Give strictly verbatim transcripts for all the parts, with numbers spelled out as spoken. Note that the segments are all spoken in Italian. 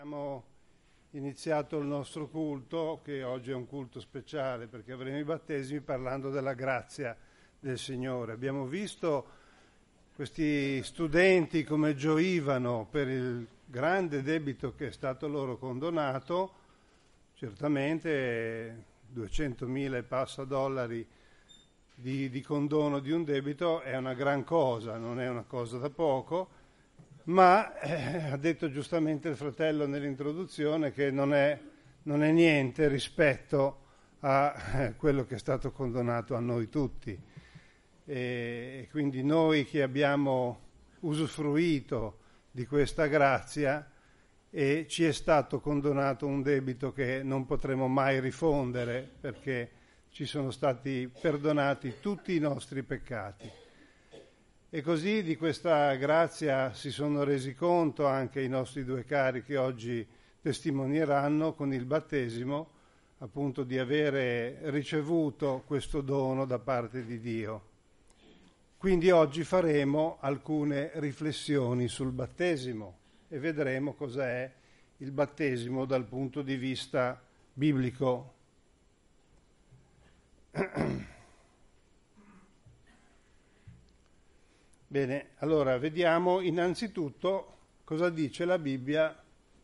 Abbiamo iniziato il nostro culto, che oggi è un culto speciale perché avremo i battesimi, parlando della grazia del Signore. Abbiamo visto questi studenti come gioivano per il grande debito che è stato loro condonato, certamente duecentomila e passa dollari di, di condono di un debito è una gran cosa, non è una cosa da poco. Ma eh, ha detto giustamente il fratello nell'introduzione che non è, non è niente rispetto a eh, quello che è stato condonato a noi tutti. E, e quindi noi che abbiamo usufruito di questa grazia e ci è stato condonato un debito che non potremo mai rifondere perché ci sono stati perdonati tutti i nostri peccati. E così di questa grazia si sono resi conto anche i nostri due cari che oggi testimonieranno con il battesimo, appunto, di avere ricevuto questo dono da parte di Dio. Quindi oggi faremo alcune riflessioni sul battesimo e vedremo cos'è il battesimo dal punto di vista biblico. Bene, allora vediamo innanzitutto cosa dice la Bibbia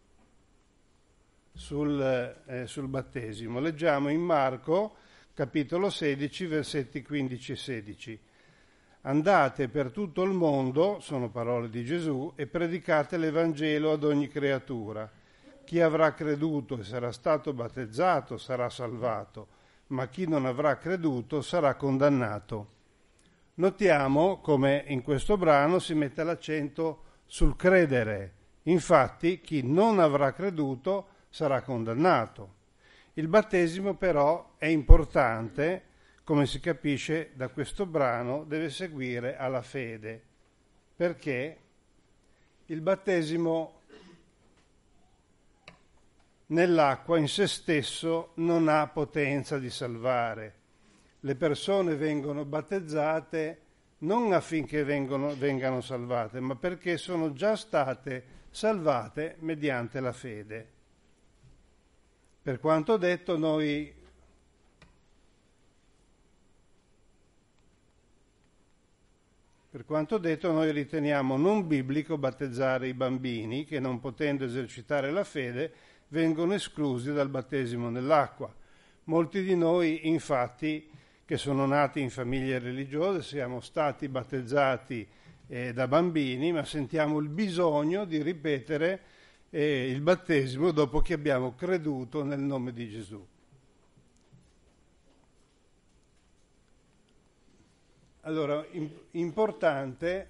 sul, eh, sul battesimo. Leggiamo in Marco, capitolo sedici, versetti quindici e sedici. Andate per tutto il mondo, sono parole di Gesù, e predicate l'Evangelo ad ogni creatura. Chi avrà creduto e sarà stato battezzato sarà salvato, ma chi non avrà creduto sarà condannato. Notiamo come in questo brano si mette l'accento sul credere. Infatti, chi non avrà creduto sarà condannato. Il battesimo però è importante, come si capisce da questo brano, deve seguire alla fede, perché il battesimo nell'acqua in se stesso non ha potenza di salvare. Le persone vengono battezzate non affinché vengono, vengano salvate, ma perché sono già state salvate mediante la fede. Per quanto detto, noi per quanto detto, noi riteniamo non biblico battezzare i bambini che, non potendo esercitare la fede, vengono esclusi dal battesimo nell'acqua. Molti di noi, infatti, che sono nati in famiglie religiose, siamo stati battezzati eh, da bambini, ma sentiamo il bisogno di ripetere eh, il battesimo dopo che abbiamo creduto nel nome di Gesù. Allora, in, importante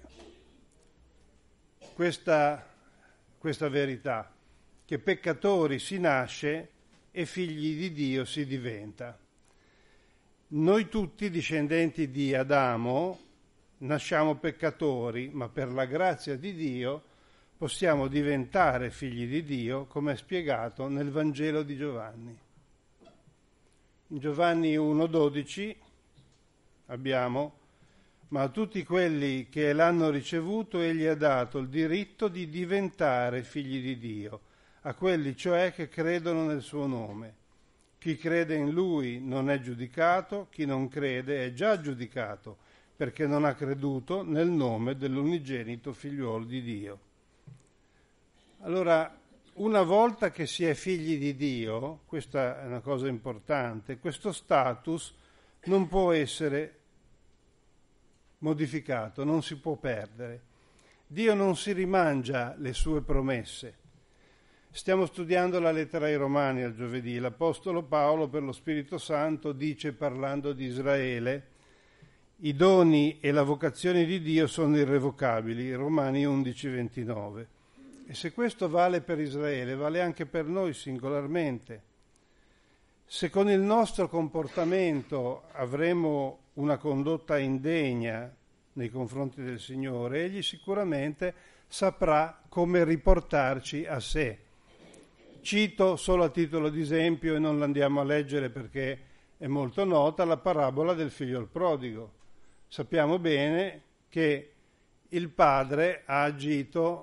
questa, questa verità, che peccatori si nasce e figli di Dio si diventa. Noi tutti, discendenti di Adamo, nasciamo peccatori, ma per la grazia di Dio possiamo diventare figli di Dio, come è spiegato nel Vangelo di Giovanni. In Giovanni uno dodici abbiamo: ma a tutti quelli che l'hanno ricevuto egli ha dato il diritto di diventare figli di Dio, a quelli cioè che credono nel suo nome. Chi crede in lui non è giudicato, chi non crede è già giudicato, perché non ha creduto nel nome dell'unigenito figliuolo di Dio. Allora, una volta che si è figli di Dio, questa è una cosa importante, questo status non può essere modificato, non si può perdere. Dio non si rimangia le sue promesse. Stiamo studiando la lettera ai Romani al giovedì. L'Apostolo Paolo, per lo Spirito Santo, dice, parlando di Israele: i doni e la vocazione di Dio sono irrevocabili, Romani undici ventinove. E se questo vale per Israele, vale anche per noi singolarmente. Se con il nostro comportamento avremo una condotta indegna nei confronti del Signore, Egli sicuramente saprà come riportarci a sé. Cito solo a titolo di esempio, e non l'andiamo a leggere perché è molto nota, la parabola del figlio prodigo. Sappiamo bene che il padre ha agito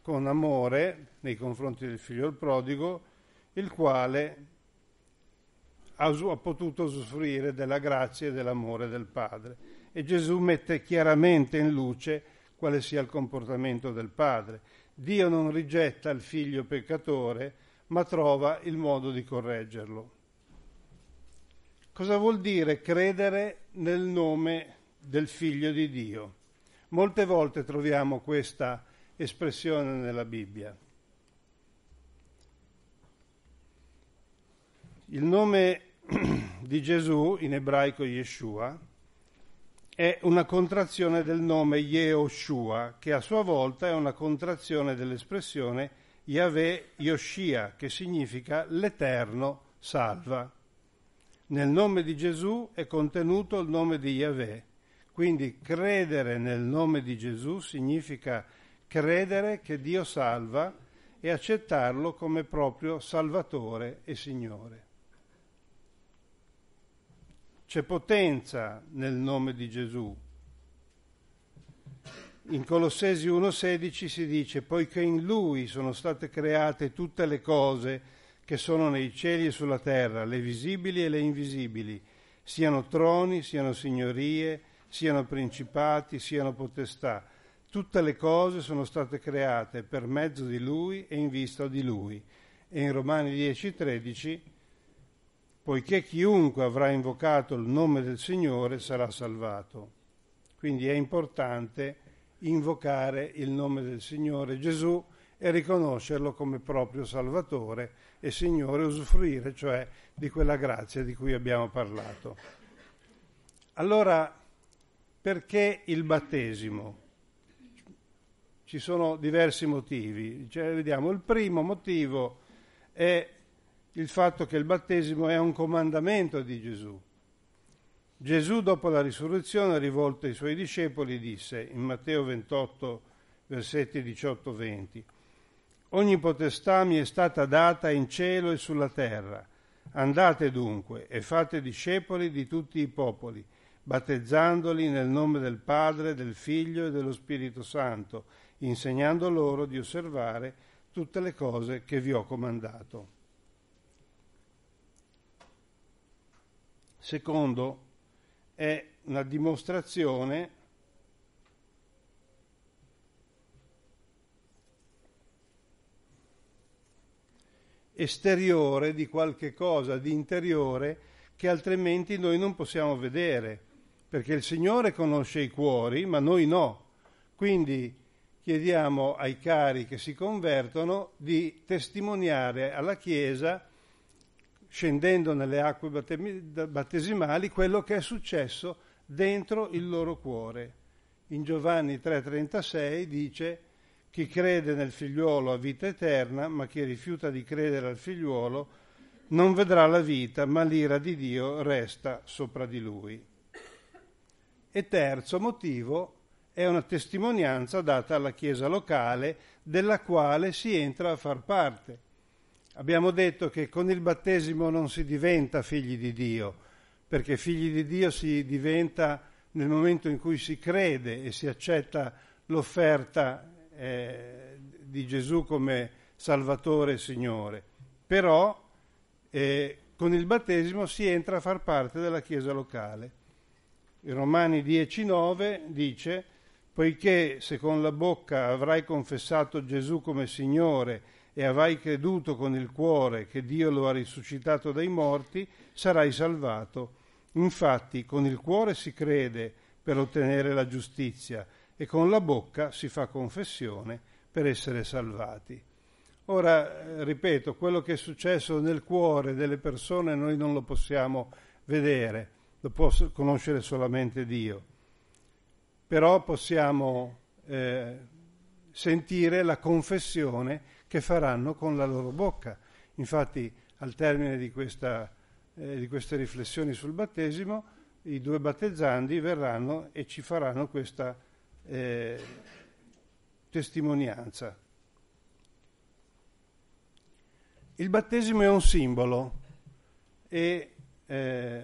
con amore nei confronti del figlio del prodigo, il quale ha, ha potuto usufruire della grazia e dell'amore del Padre. E Gesù mette chiaramente in luce quale sia il comportamento del Padre. Dio non rigetta il figlio peccatore, ma trova il modo di correggerlo. Cosa vuol dire credere nel nome del Figlio di Dio? Molte volte troviamo questa espressione nella Bibbia. Il nome di Gesù, in ebraico Yeshua, è una contrazione del nome Yehoshua, che a sua volta è una contrazione dell'espressione Yahweh Yoshia, che significa l'Eterno salva. Nel nome di Gesù è contenuto il nome di Yahweh, quindi credere nel nome di Gesù significa credere che Dio salva e accettarlo come proprio Salvatore e Signore. C'è potenza nel nome di Gesù. In Colossesi uno sedici si dice: poiché in Lui sono state create tutte le cose che sono nei cieli e sulla terra, le visibili e le invisibili, siano troni, siano signorie, siano principati, siano potestà. Tutte le cose sono state create per mezzo di Lui e in vista di Lui. E in Romani dieci tredici, poiché chiunque avrà invocato il nome del Signore sarà salvato. Quindi è importante invocare il nome del Signore Gesù e riconoscerlo come proprio Salvatore e Signore, usufruire cioè di quella grazia di cui abbiamo parlato. Allora, perché il battesimo? Ci sono diversi motivi. Cioè, vediamo, il primo motivo è il fatto che il battesimo è un comandamento di Gesù. Gesù, dopo la risurrezione, rivolto ai suoi discepoli, disse in Matteo ventotto, versetti diciotto venti: ogni potestà mi è stata data in cielo e sulla terra. Andate dunque e fate discepoli di tutti i popoli, battezzandoli nel nome del Padre, del Figlio e dello Spirito Santo, insegnando loro di osservare tutte le cose che vi ho comandato. Secondo, è una dimostrazione esteriore di qualche cosa di interiore che altrimenti noi non possiamo vedere, perché il Signore conosce i cuori, ma noi no. Quindi chiediamo ai cari che si convertono di testimoniare alla Chiesa, scendendo nelle acque battesimali, quello che è successo dentro il loro cuore. In Giovanni tre trentasei dice: chi crede nel figliuolo ha vita eterna, ma chi rifiuta di credere al figliuolo non vedrà la vita, ma l'ira di Dio resta sopra di lui. E terzo motivo è una testimonianza data alla Chiesa locale, della quale si entra a far parte. Abbiamo detto che con il battesimo non si diventa figli di Dio, perché figli di Dio si diventa nel momento in cui si crede e si accetta l'offerta eh, di Gesù come Salvatore e Signore. Però eh, con il battesimo si entra a far parte della Chiesa locale. In Romani dieci nove dice: poiché se con la bocca avrai confessato Gesù come Signore e avrai creduto con il cuore che Dio lo ha risuscitato dai morti, sarai salvato. Infatti con il cuore si crede per ottenere la giustizia e con la bocca si fa confessione per essere salvati. Ora, ripeto, quello che è successo nel cuore delle persone noi non lo possiamo vedere, lo può conoscere solamente Dio. Però possiamo eh, sentire la confessione che faranno con la loro bocca. Infatti, al termine di, questa, eh, di queste riflessioni sul battesimo, i due battezzandi verranno e ci faranno questa eh, testimonianza. Il battesimo è un simbolo e eh,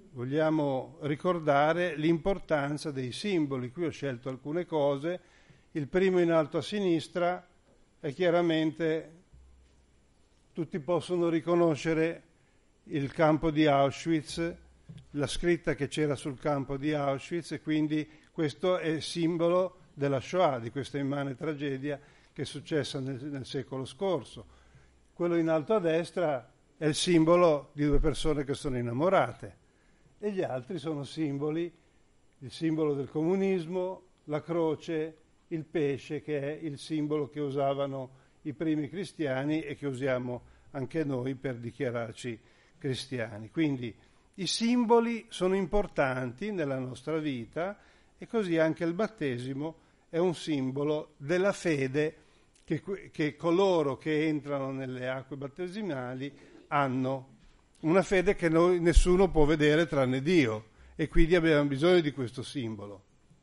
vogliamo ricordare l'importanza dei simboli. Qui ho scelto alcune cose. Il primo in alto a sinistra è chiaramente, tutti possono riconoscere il campo di Auschwitz, la scritta che c'era sul campo di Auschwitz, e quindi questo è simbolo della Shoah, di questa immane tragedia che è successa nel, nel secolo scorso. Quello in alto a destra è il simbolo di due persone che sono innamorate, e gli altri sono simboli, il simbolo del comunismo, la croce, il pesce, che è il simbolo che usavano i primi cristiani e che usiamo anche noi per dichiararci cristiani. Quindi i simboli sono importanti nella nostra vita, e così anche il battesimo è un simbolo della fede che, che coloro che entrano nelle acque battesimali hanno, una fede che noi, nessuno può vedere tranne Dio, e quindi abbiamo bisogno di questo simbolo.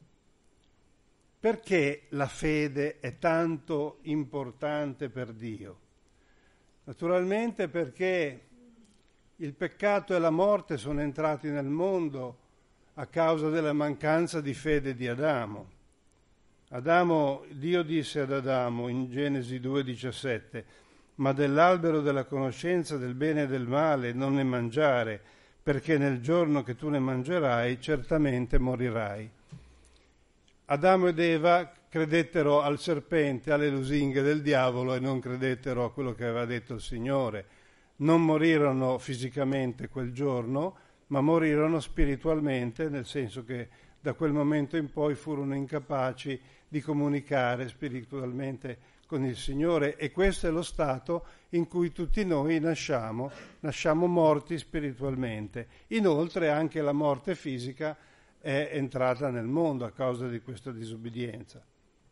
Perché la fede è tanto importante per Dio? Naturalmente perché il peccato e la morte sono entrati nel mondo a causa della mancanza di fede di Adamo. Adamo, Dio disse ad Adamo in Genesi due diciassette: ma dell'albero della conoscenza del bene e del male non ne mangiare, perché nel giorno che tu ne mangerai certamente morirai. Adamo ed Eva credettero al serpente, alle lusinghe del diavolo, e non credettero a quello che aveva detto il Signore. Non morirono fisicamente quel giorno, ma morirono spiritualmente, nel senso che da quel momento in poi furono incapaci di comunicare spiritualmente con il Signore, e questo è lo stato in cui tutti noi nasciamo, nasciamo morti spiritualmente. Inoltre anche la morte fisica è entrata nel mondo a causa di questa disobbedienza.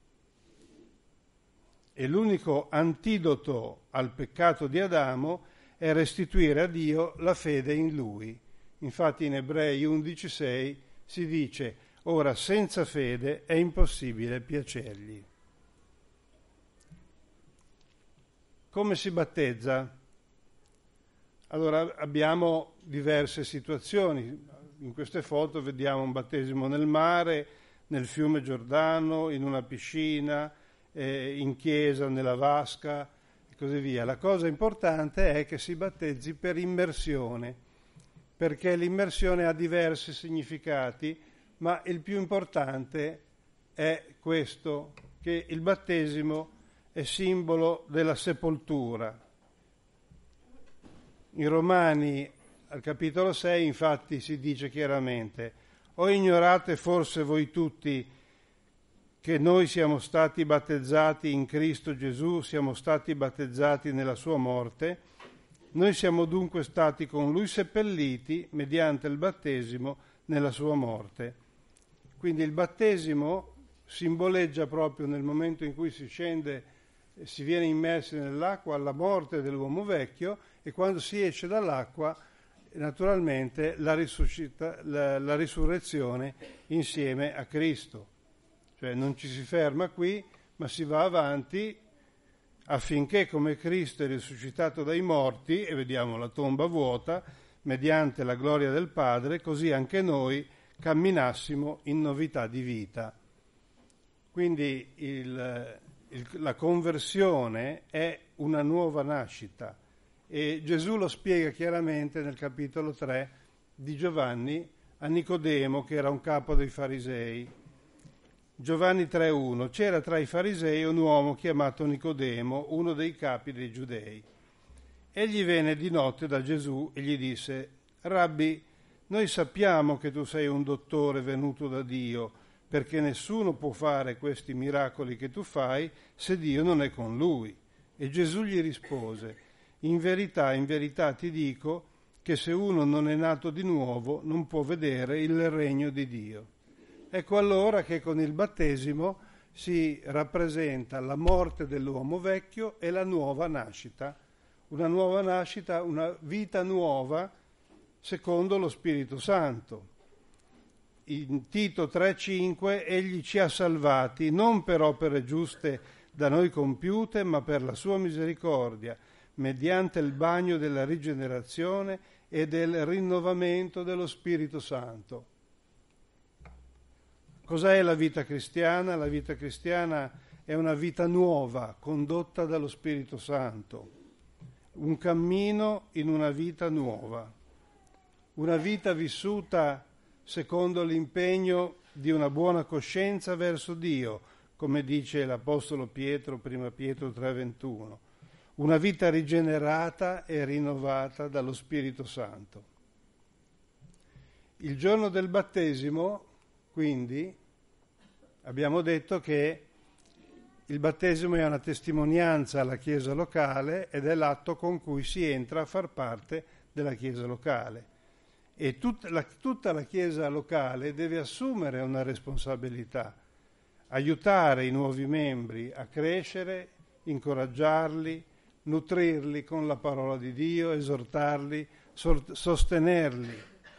E l'unico antidoto al peccato di Adamo è restituire a Dio la fede in Lui. Infatti in Ebrei undici sei si dice: ora senza fede è impossibile piacergli. Come si battezza? Allora abbiamo diverse situazioni. In queste foto vediamo un battesimo nel mare, nel fiume Giordano, in una piscina, eh, in chiesa, nella vasca e così via. La cosa importante è che si battezzi per immersione, perché l'immersione ha diversi significati, ma il più importante è questo, che il battesimo è simbolo della sepoltura. In Romani al capitolo sei infatti si dice chiaramente: o ignorate forse voi tutti che noi siamo stati battezzati in Cristo Gesù, siamo stati battezzati nella sua morte, noi siamo dunque stati con lui seppelliti mediante il battesimo nella sua morte. Quindi il battesimo simboleggia proprio, nel momento in cui si scende e si viene immersi nell'acqua, la morte dell'uomo vecchio, e quando si esce dall'acqua naturalmente la, risuscita, la, la risurrezione insieme a Cristo. Cioè non ci si ferma qui, ma si va avanti affinché, come Cristo è risuscitato dai morti, e vediamo la tomba vuota, mediante la gloria del Padre, così anche noi camminassimo in novità di vita. Quindi il, il, la conversione è una nuova nascita, e Gesù lo spiega chiaramente nel capitolo tre di Giovanni a Nicodemo, che era un capo dei farisei. Giovanni tre uno: c'era tra i farisei un uomo chiamato Nicodemo, uno dei capi dei giudei. Egli venne di notte da Gesù e gli disse: Rabbi, noi sappiamo che tu sei un dottore venuto da Dio, perché nessuno può fare questi miracoli che tu fai se Dio non è con lui. E Gesù gli rispose: in verità, in verità ti dico che se uno non è nato di nuovo non può vedere il regno di Dio. Ecco allora che con il battesimo si rappresenta la morte dell'uomo vecchio e la nuova nascita, una nuova nascita, una vita nuova secondo lo Spirito Santo. In Tito tre cinque egli ci ha salvati non per opere giuste da noi compiute, ma per la sua misericordia, mediante il bagno della rigenerazione e del rinnovamento dello Spirito Santo. cos'è la vita cristiana? La vita cristiana è una vita nuova, condotta dallo Spirito Santo, un cammino in una vita nuova, una vita vissuta secondo l'impegno di una buona coscienza verso Dio, come dice l'Apostolo Pietro, prima Pietro tre ventuno, una vita rigenerata e rinnovata dallo Spirito Santo. Il giorno del battesimo, quindi, abbiamo detto che il battesimo è una testimonianza alla Chiesa locale ed è l'atto con cui si entra a far parte della Chiesa locale. E tutta la, tutta la Chiesa locale deve assumere una responsabilità, aiutare i nuovi membri a crescere, incoraggiarli, nutrirli con la parola di Dio, esortarli, sostenerli,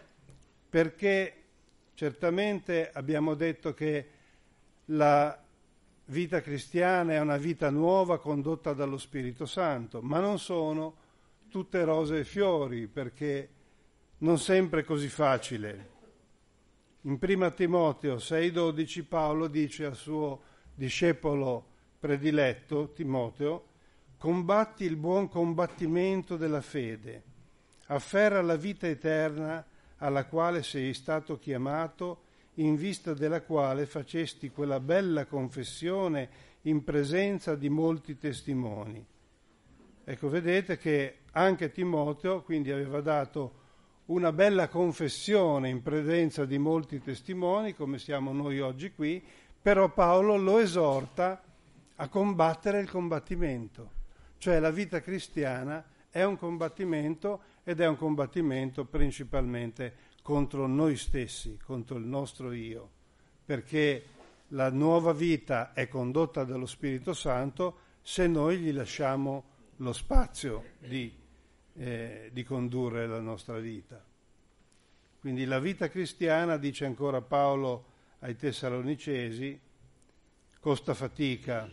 perché certamente abbiamo detto che la vita cristiana è una vita nuova condotta dallo Spirito Santo, ma non sono tutte rose e fiori, perché non sempre è così facile. In prima Timoteo sei dodici Paolo dice al suo discepolo prediletto Timoteo: combatti il buon combattimento della fede, afferra la vita eterna alla quale sei stato chiamato, in vista della quale facesti quella bella confessione in presenza di molti testimoni. Ecco, vedete che anche Timoteo quindi aveva dato una bella confessione in presenza di molti testimoni, come siamo noi oggi qui, però Paolo lo esorta a combattere il combattimento, cioè la vita cristiana è un combattimento ed è un combattimento principalmente contro noi stessi, contro il nostro io, perché la nuova vita è condotta dallo Spirito Santo se noi gli lasciamo lo spazio di, eh, di condurre la nostra vita. Quindi la vita cristiana, dice ancora Paolo ai Tessalonicesi, costa fatica.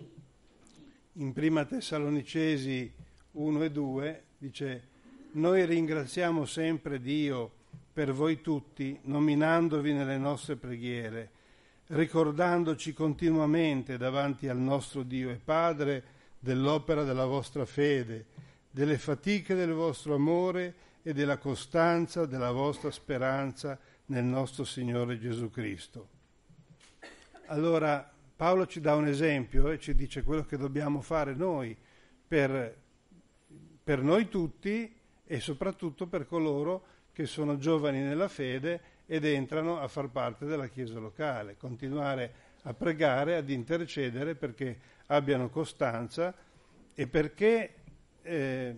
In prima Tessalonicesi uno e due dice: noi ringraziamo sempre Dio per voi tutti, nominandovi nelle nostre preghiere, ricordandoci continuamente davanti al nostro Dio e Padre dell'opera della vostra fede, delle fatiche del vostro amore e della costanza della vostra speranza nel nostro Signore Gesù Cristo. Allora Paolo ci dà un esempio e ci dice quello che dobbiamo fare noi per, per noi tutti e soprattutto per coloro che sono giovani nella fede ed entrano a far parte della Chiesa locale, continuare a pregare, ad intercedere perché abbiano costanza e perché eh,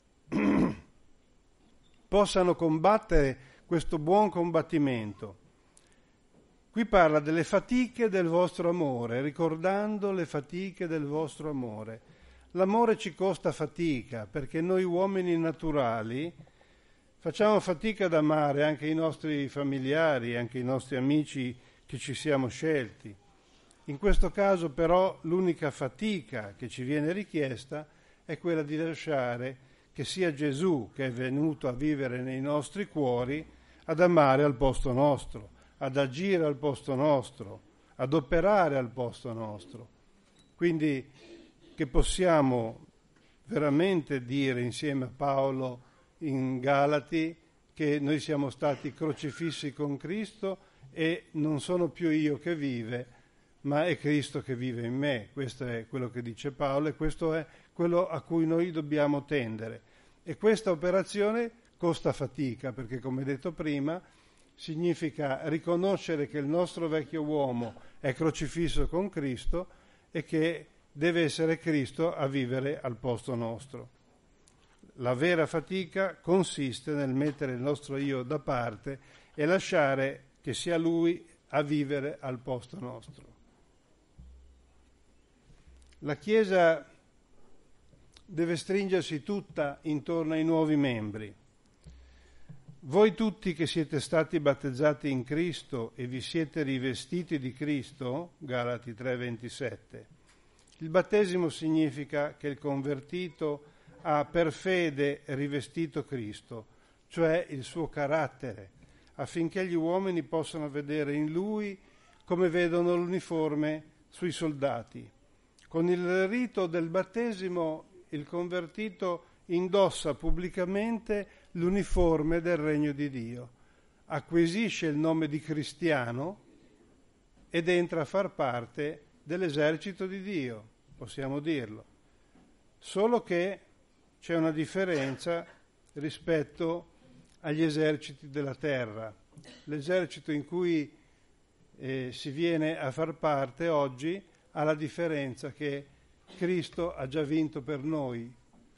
possano combattere questo buon combattimento. Qui parla delle fatiche del vostro amore, ricordando le fatiche del vostro amore. L'amore ci costa fatica perché noi uomini naturali facciamo fatica ad amare anche i nostri familiari, anche i nostri amici che ci siamo scelti. In questo caso però l'unica fatica che ci viene richiesta è quella di lasciare che sia Gesù, che è venuto a vivere nei nostri cuori, ad amare al posto nostro, ad agire al posto nostro, ad operare al posto nostro. Quindi che possiamo veramente dire insieme a Paolo in Galati che noi siamo stati crocifissi con Cristo e non sono più io che vive, ma è Cristo che vive in me. Questo è quello che dice Paolo e questo è quello a cui noi dobbiamo tendere. E questa operazione costa fatica perché, come detto prima, significa riconoscere che il nostro vecchio uomo è crocifisso con Cristo e che deve essere Cristo a vivere al posto nostro. La vera fatica consiste nel mettere il nostro io da parte e lasciare che sia Lui a vivere al posto nostro. La Chiesa deve stringersi tutta intorno ai nuovi membri. Voi tutti che siete stati battezzati in Cristo e vi siete rivestiti di Cristo, Galati tre ventisette. Il battesimo significa che il convertito ha per fede rivestito Cristo, cioè il suo carattere, affinché gli uomini possano vedere in Lui come vedono l'uniforme sui soldati. Con il rito del battesimo il convertito indossa pubblicamente l'uniforme del regno di Dio, acquisisce il nome di cristiano ed entra a far parte dell'esercito di Dio, possiamo dirlo. Solo che c'è una differenza rispetto agli eserciti della terra. L'esercito in cui eh, si viene a far parte oggi ha la differenza che Cristo ha già vinto per noi.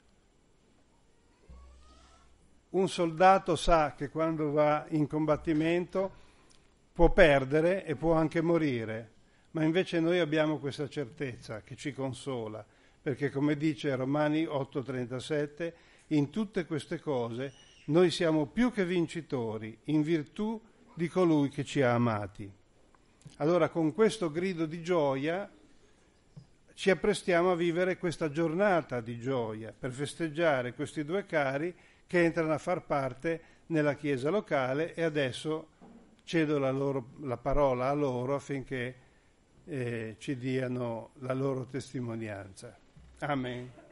Un soldato sa che quando va in combattimento può perdere e può anche morire, ma invece noi abbiamo questa certezza che ci consola, perché come dice Romani otto trentasette, in tutte queste cose noi siamo più che vincitori in virtù di colui che ci ha amati. Allora con questo grido di gioia ci apprestiamo a vivere questa giornata di gioia per festeggiare questi due cari che entrano a far parte nella chiesa locale, e adesso cedo la, loro, la parola a loro affinché eh, ci diano la loro testimonianza. Amen.